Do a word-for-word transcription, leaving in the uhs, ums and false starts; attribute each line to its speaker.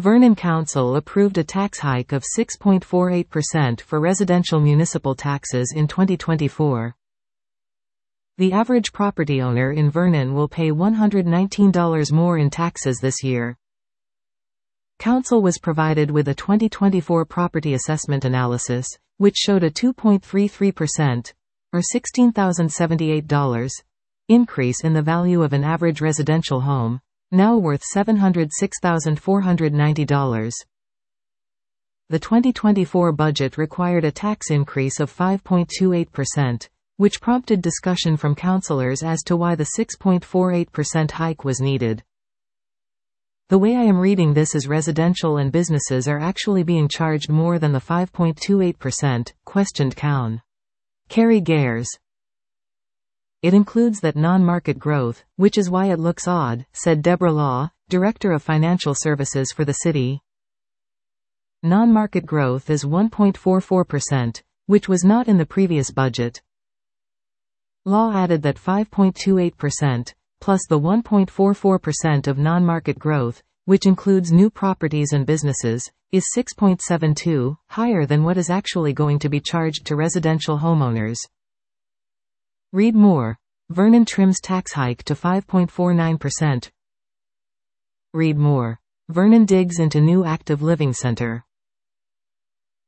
Speaker 1: Vernon Council approved a tax hike of six point four eight percent for residential municipal taxes in twenty twenty-four. The average property owner in Vernon will pay one hundred nineteen dollars more in taxes this year. Council was provided with a twenty twenty-four property assessment analysis, which showed a two point three three percent, or sixteen thousand seventy-eight dollars, increase in the value of an average residential home, now worth seven hundred six thousand four hundred ninety dollars. The twenty twenty-four budget required a tax increase of five point two eight percent, which prompted discussion from councillors as to why the six point four eight percent hike was needed. The way I am reading this is residential and businesses are actually being charged more than the five point two eight percent, questioned Cown. Kerry Gares. It includes that non-market growth, which is why it looks odd, said Deborah Law, Director of Financial Services for the city. Non-market growth is one point four four percent, which was not in the previous budget. Law added that five point two eight percent, plus the one point four four percent of non-market growth, which includes new properties and businesses, is six point seven two, higher than what is actually going to be charged to residential homeowners. Read more. Vernon trims tax hike to five point four nine percent. Read more. Vernon digs into new active living center.